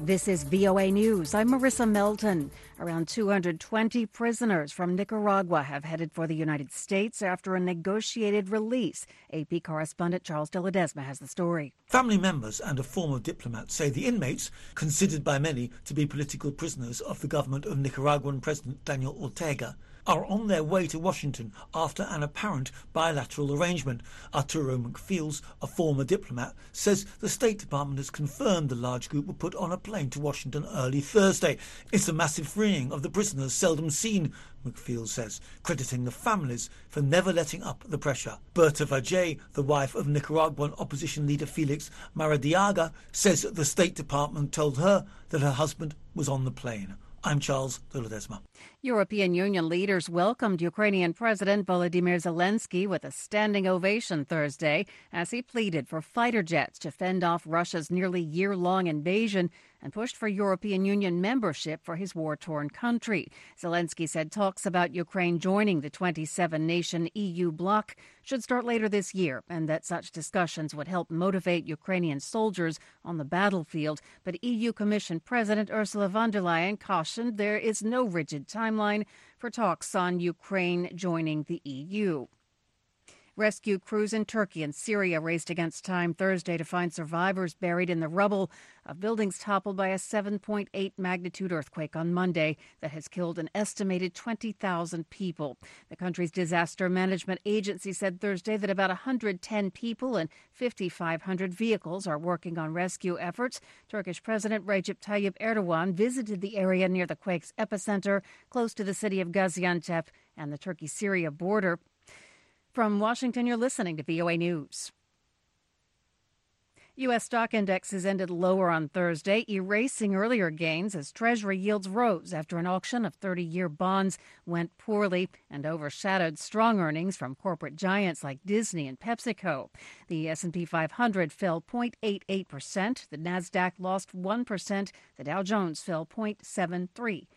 This is VOA News. I'm Marissa Melton. Around 220 prisoners from Nicaragua have headed for the United States after a negotiated release. AP correspondent Charles de Ledesma has the story. Family members and a former diplomat say the inmates, considered by many to be political prisoners of the government of Nicaraguan President Daniel Ortega, are on their way to Washington after an apparent bilateral arrangement. Arturo McFeels, a former diplomat, says the State Department has confirmed the large group were put on a plane to Washington early Thursday. It's a massive freeing of the prisoners seldom seen, McFeels says, crediting the families for never letting up the pressure. Berta Vajay, the wife of Nicaraguan opposition leader Felix Maradiaga, says the State Department told her that her husband was on the plane. I'm Charles de Ledesma. European Union leaders welcomed Ukrainian President Volodymyr Zelensky with a standing ovation Thursday as he pleaded for fighter jets to fend off Russia's nearly year-long invasion and pushed for European Union membership for his war-torn country. Zelensky said talks about Ukraine joining the 27-nation EU bloc should start later this year and that such discussions would help motivate Ukrainian soldiers on the battlefield. But EU Commission President Ursula von der Leyen cautioned there is no rigid timeline for talks on Ukraine joining the EU. Rescue crews in Turkey and Syria raced against time Thursday to find survivors buried in the rubble of buildings toppled by a 7.8 magnitude earthquake on Monday that has killed an estimated 20,000 people. The country's disaster management agency said Thursday that about 110 people and 5,500 vehicles are working on rescue efforts. Turkish President Recep Tayyip Erdogan visited the area near the quake's epicenter, close to the city of Gaziantep and the Turkey-Syria border. From Washington, you're listening to VOA News. U.S. stock indexes ended lower on Thursday, erasing earlier gains as Treasury yields rose after an auction of 30-year bonds went poorly and overshadowed strong earnings from corporate giants like Disney and PepsiCo. The S&P 500 fell 0.88%. The Nasdaq lost 1%. The Dow Jones fell 0.73%.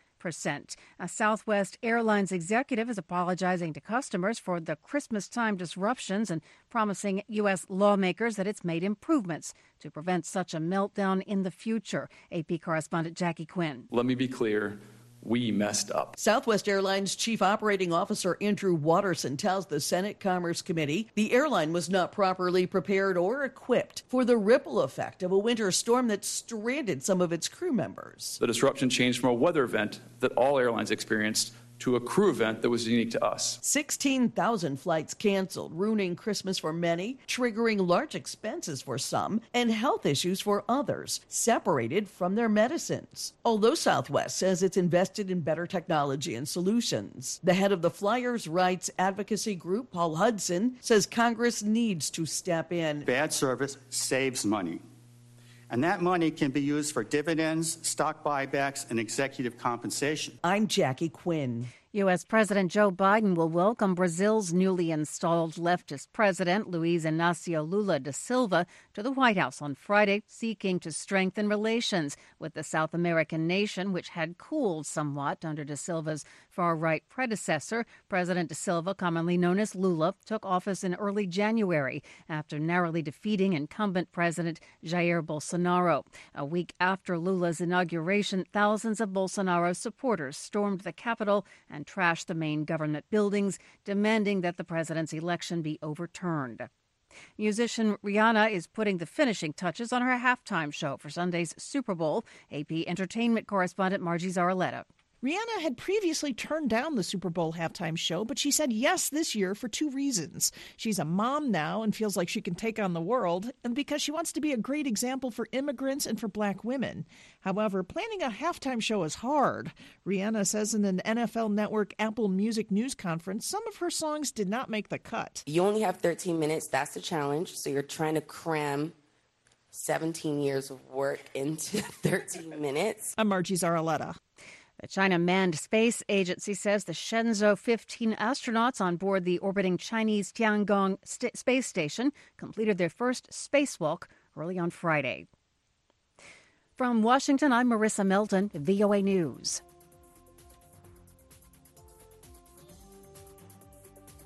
A Southwest Airlines executive is apologizing to customers for the Christmas time disruptions and promising U.S. lawmakers that it's made improvements to prevent such a meltdown in the future. AP correspondent Jackie Quinn. Let me be clear. We messed up. Southwest Airlines Chief Operating Officer Andrew Watterson tells the Senate Commerce Committee the airline was not properly prepared or equipped for the ripple effect of a winter storm that stranded some of its crew members. The disruption changed from a weather event that all airlines experienced to a crew event that was unique to us. 16,000 flights canceled, ruining Christmas for many, triggering large expenses for some, and health issues for others, separated from their medicines. Although Southwest says it's invested in better technology and solutions, the head of the Flyers' rights advocacy group, Paul Hudson, says Congress needs to step in. Bad service saves money. And that money can be used for dividends, stock buybacks, and executive compensation. I'm Jackie Quinn. U.S. President Joe Biden will welcome Brazil's newly installed leftist president, Luiz Inácio Lula da Silva, to the White House on Friday, seeking to strengthen relations with the South American nation, which had cooled somewhat under da Silva's far-right predecessor. President da Silva, commonly known as Lula, took office in early January after narrowly defeating incumbent President Jair Bolsonaro. A week after Lula's inauguration, thousands of Bolsonaro supporters stormed the Capitol and trashed the main government buildings, demanding that the president's election be overturned. Musician Rihanna is putting the finishing touches on her halftime show for Sunday's Super Bowl. AP entertainment correspondent Margie Zaraletta. Rihanna had previously turned down the Super Bowl halftime show, but she said yes this year for two reasons. She's a mom now and feels like she can take on the world, and because she wants to be a great example for immigrants and for black women. However, planning a halftime show is hard. Rihanna says in an NFL Network Apple Music News conference, some of her songs did not make the cut. You only have 13 minutes. That's the challenge. So you're trying to cram 17 years of work into 13 minutes. I'm Margie Zaraletta. The China Manned Space Agency says the Shenzhou 15 astronauts on board the orbiting Chinese Tiangong space station completed their first spacewalk early on Friday. From Washington, I'm Marissa Melton, VOA News.